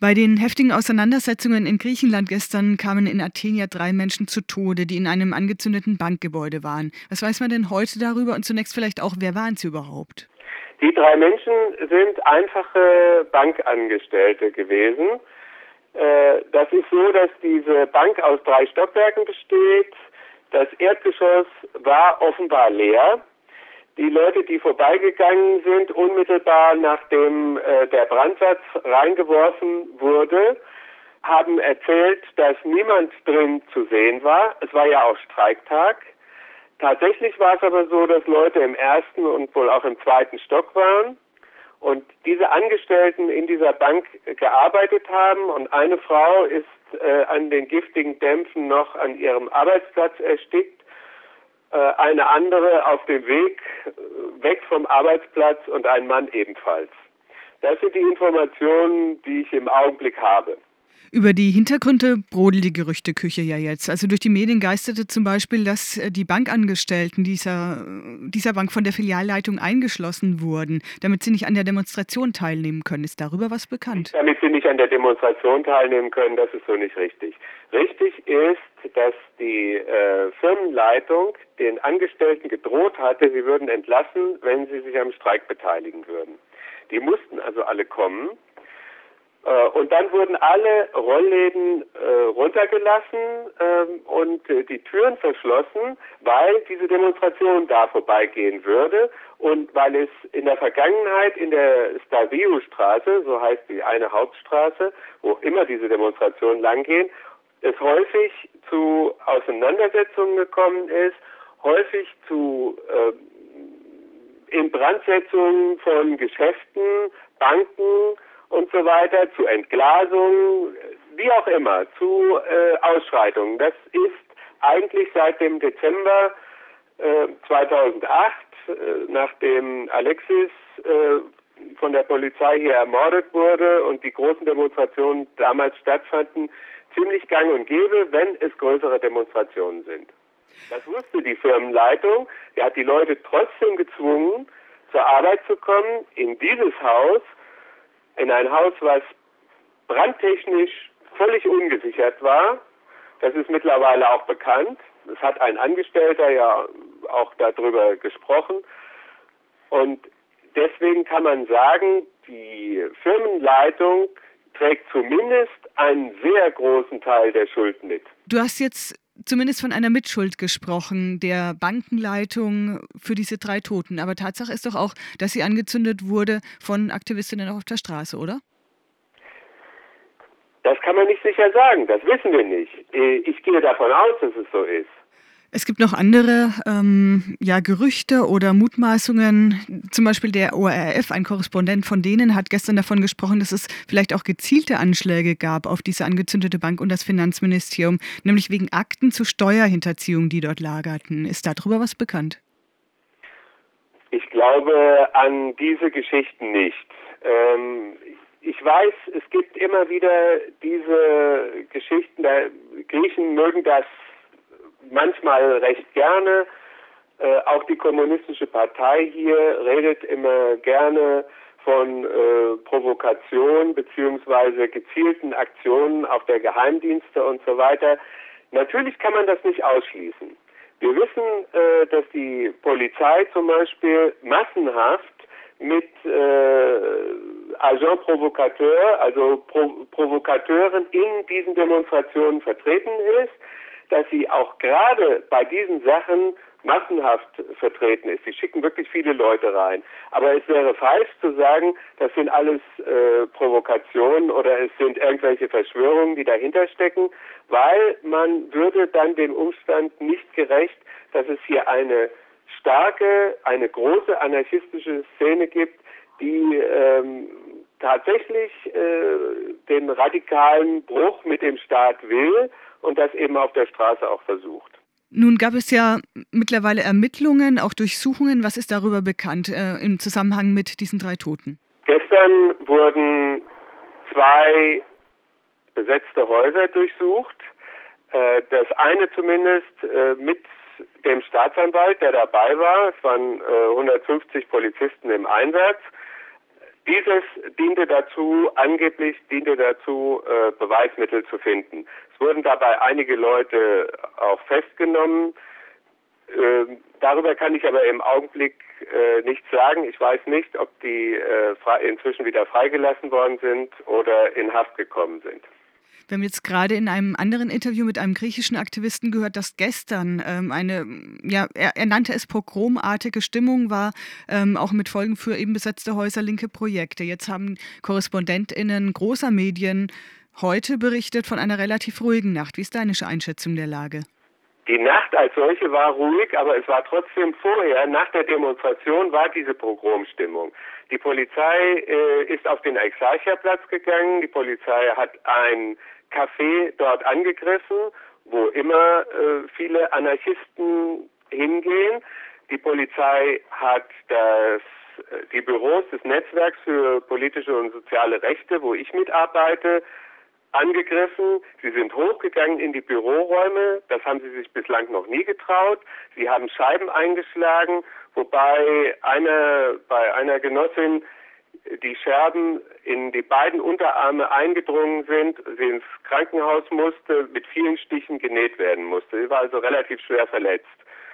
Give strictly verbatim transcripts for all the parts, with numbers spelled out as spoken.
Bei den heftigen Auseinandersetzungen in Griechenland gestern kamen in Athen ja drei Menschen zu Tode, die in einem angezündeten Bankgebäude waren. Was weiß man denn heute darüber und zunächst vielleicht auch, wer waren sie überhaupt? Die drei Menschen sind einfache Bankangestellte gewesen. Das ist so, dass diese Bank aus drei Stockwerken besteht. Das Erdgeschoss war offenbar leer. Die Leute, die vorbeigegangen sind, unmittelbar nachdem äh, der Brandsatz reingeworfen wurde, haben erzählt, dass niemand drin zu sehen war. Es war ja auch Streiktag. Tatsächlich war es aber so, dass Leute im ersten und wohl auch im zweiten Stock waren und diese Angestellten in dieser Bank gearbeitet haben und eine Frau ist äh, an den giftigen Dämpfen noch an ihrem Arbeitsplatz erstickt. Eine andere auf dem Weg weg vom Arbeitsplatz und ein Mann ebenfalls. Das sind die Informationen, die ich im Augenblick habe. Über die Hintergründe brodelt die Gerüchteküche ja jetzt. Also durch die Medien geisterte zum Beispiel, dass die Bankangestellten dieser, dieser Bank von der Filialleitung eingeschlossen wurden, damit sie nicht an der Demonstration teilnehmen können. Ist darüber was bekannt? Damit sie nicht an der Demonstration teilnehmen können, das ist so nicht richtig. Richtig ist, dass die äh, Firmenleitung den Angestellten gedroht hatte, sie würden entlassen, wenn sie sich am Streik beteiligen würden. Die mussten also alle kommen. Und dann wurden alle Rollläden äh, runtergelassen ähm, und äh, die Türen verschlossen, weil diese Demonstration da vorbeigehen würde und weil es in der Vergangenheit in der Staviou-Straße, so heißt die eine Hauptstraße, wo immer diese Demonstrationen langgehen, es häufig zu Auseinandersetzungen gekommen ist, häufig zu äh, Inbrandsetzungen von Geschäften, Banken und so weiter, zu Entglasungen, wie auch immer, zu äh, Ausschreitungen. Das ist eigentlich seit dem Dezember äh, zweitausendacht, äh, nachdem Alexis äh, von der Polizei hier ermordet wurde und die großen Demonstrationen damals stattfanden, ziemlich gang und gäbe, wenn es größere Demonstrationen sind. Das wusste die Firmenleitung. Die hat die Leute trotzdem gezwungen, zur Arbeit zu kommen, in dieses Haus, in ein Haus, was brandtechnisch völlig ungesichert war. Das ist mittlerweile auch bekannt. Es hat ein Angestellter ja auch darüber gesprochen. Und deswegen kann man sagen, die Firmenleitung trägt zumindest einen sehr großen Teil der Schuld mit. Du hast jetzt zumindest von einer Mitschuld gesprochen, der Bankenleitung für diese drei Toten. Aber Tatsache ist doch auch, dass sie angezündet wurde von Aktivistinnen auf der Straße, oder? Das kann man nicht sicher sagen, das wissen wir nicht. Ich gehe davon aus, dass es so ist. Es gibt noch andere ähm, ja, Gerüchte oder Mutmaßungen. Zum Beispiel der O R F, ein Korrespondent von denen, hat gestern davon gesprochen, dass es vielleicht auch gezielte Anschläge gab auf diese angezündete Bank und das Finanzministerium, nämlich wegen Akten zu Steuerhinterziehung, die dort lagerten. Ist darüber was bekannt? Ich glaube an diese Geschichten nicht. Ähm, ich weiß, es gibt immer wieder diese Geschichten, der Griechen mögen das manchmal recht gerne. Äh, auch die kommunistische Partei hier redet immer gerne von äh, Provokation beziehungsweise gezielten Aktionen auf der Geheimdienste und so weiter. Natürlich kann man das nicht ausschließen. Wir wissen, äh, dass die Polizei zum Beispiel massenhaft mit äh, Agent Provocateur, also Pro- Provokateuren in diesen Demonstrationen vertreten ist, dass sie auch gerade bei diesen Sachen massenhaft vertreten ist. Sie schicken wirklich viele Leute rein. Aber es wäre falsch zu sagen, das sind alles äh, Provokationen oder es sind irgendwelche Verschwörungen, die dahinter stecken, weil man würde dann dem Umstand nicht gerecht, dass es hier eine starke, eine große anarchistische Szene gibt, die ähm, tatsächlich äh, den radikalen Bruch mit dem Staat will und das eben auf der Straße auch versucht. Nun gab es ja mittlerweile Ermittlungen, auch Durchsuchungen. Was ist darüber bekannt äh, im Zusammenhang mit diesen drei Toten? Gestern wurden zwei besetzte Häuser durchsucht. Äh, das eine zumindest äh, mit dem Staatsanwalt, der dabei war. Es waren äh, hundertfünfzig Polizisten im Einsatz. Dieses diente dazu, angeblich diente dazu, äh, Beweismittel zu finden. Es wurden dabei einige Leute auch festgenommen. Äh, darüber kann ich aber im Augenblick äh, nichts sagen. Ich weiß nicht, ob die äh, inzwischen wieder freigelassen worden sind oder in Haft gekommen sind. Wir haben jetzt gerade in einem anderen Interview mit einem griechischen Aktivisten gehört, dass gestern ähm, eine, ja, er, er nannte es pogromartige Stimmung war, ähm, auch mit Folgen für eben besetzte Häuser, linke Projekte. Jetzt haben KorrespondentInnen großer Medien heute berichtet von einer relativ ruhigen Nacht. Wie ist deine Einschätzung der Lage? Die Nacht als solche war ruhig, aber es war trotzdem vorher, nach der Demonstration, war diese Pogromstimmung. Die Polizei äh, ist auf den Exarcherplatz gegangen, die Polizei hat ein Café dort angegriffen, wo immer äh, viele Anarchisten hingehen. Die Polizei hat das, die Büros des Netzwerks für politische und soziale Rechte, wo ich mitarbeite, angegriffen. Sie sind hochgegangen in die Büroräume. Das haben sie sich bislang noch nie getraut. Sie haben Scheiben eingeschlagen, wobei einer, bei einer Genossin die Scherben in die beiden Unterarme eingedrungen sind, sie ins Krankenhaus musste, mit vielen Stichen genäht werden musste. Sie war also relativ schwer verletzt.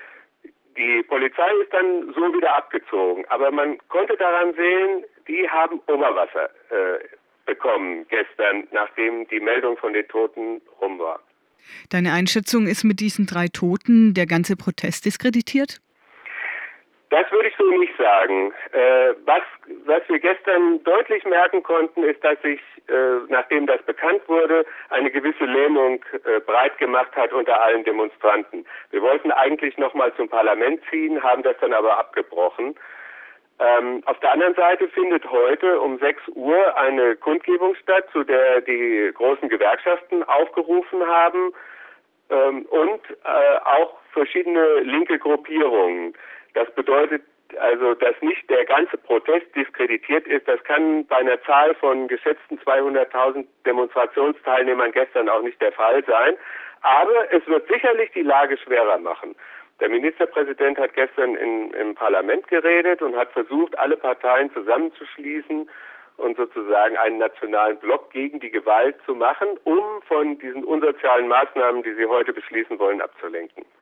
Die Polizei ist dann so wieder abgezogen, aber man konnte daran sehen, die haben Oberwasser äh, bekommen gestern, nachdem die Meldung von den Toten rum war. Deine Einschätzung ist mit diesen drei Toten der ganze Protest diskreditiert? Das würde ich so nicht sagen. Äh, was, was wir gestern deutlich merken konnten, ist, dass sich, äh, nachdem das bekannt wurde, eine gewisse Lähmung äh, breit gemacht hat unter allen Demonstranten. Wir wollten eigentlich noch mal zum Parlament ziehen, haben das dann aber abgebrochen. Ähm, auf der anderen Seite findet heute um sechs Uhr eine Kundgebung statt, zu der die großen Gewerkschaften aufgerufen haben ähm, und äh, auch verschiedene linke Gruppierungen. Das bedeutet also, dass nicht der ganze Protest diskreditiert ist. Das kann bei einer Zahl von geschätzten zweihunderttausend Demonstrationsteilnehmern gestern auch nicht der Fall sein. Aber es wird sicherlich die Lage schwerer machen. Der Ministerpräsident hat gestern in, im Parlament geredet und hat versucht, alle Parteien zusammenzuschließen und sozusagen einen nationalen Block gegen die Gewalt zu machen, um von diesen unsozialen Maßnahmen, die sie heute beschließen wollen, abzulenken.